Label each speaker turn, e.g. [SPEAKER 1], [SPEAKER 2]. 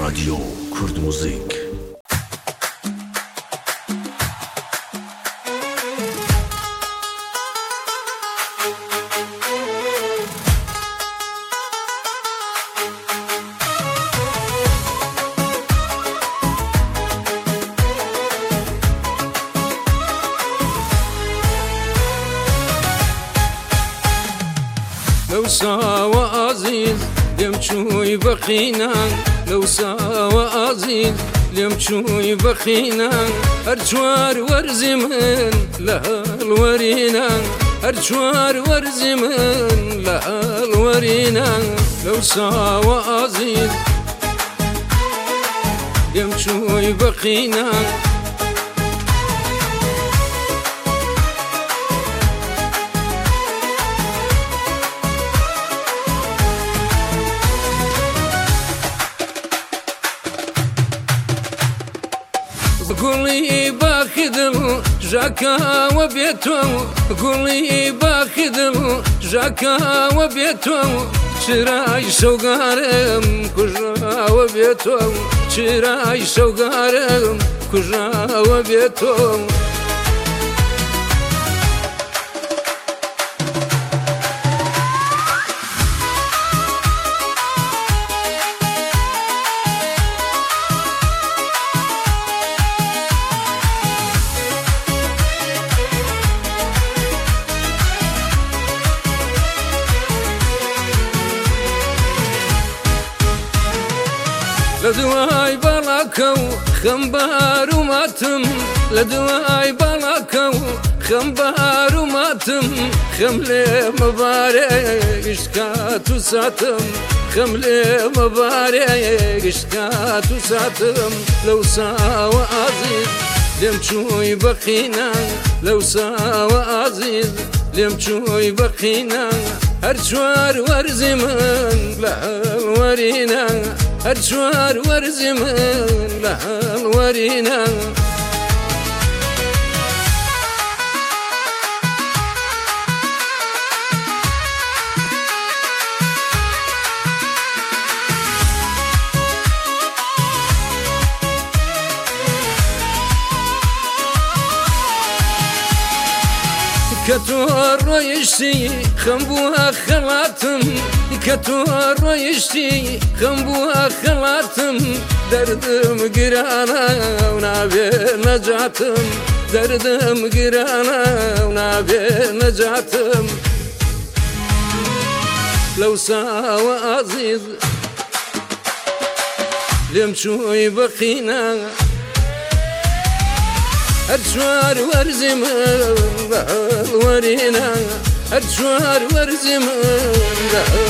[SPEAKER 1] رادیو کورد موزیک.
[SPEAKER 2] لو ساوى عزيز لمشوي بخينا لو ساوى عزيز لمشوي بخينا أرجوار ورزمن لها الورينا أرجوار ورزمن لها الورينا لو ساوى عزيز لمشوي بخينا قولي باخذ جاكا وبيتو قولي باخذ جاكا وبيتو شراي شوقارم كجا وبيتو شراي شوقارم كجا وبيتو لدواي بلاكو خمبار وماتم لدواي بلاكو خمبار وماتم خملي مبارك اشكات وساتم خملي مبارك اشكات وساتم لو ساوى عزيز لمشوي بخينا لو ساوى عزيز لمشوي بخينا أرجوار ورزمن لها الورينا أرجوار ورزمن لها الورينا كتور رويشتي خنبوها خلاتم كتور رويشتي خنبوها خلاتم دردم قرانا ونابي نجاتم دردم قرانا ونابي نجاتم لو ساوى عزيز لمشوي بخينا أرجوار ورزمن لها الورينا أرجوار ورزمن لها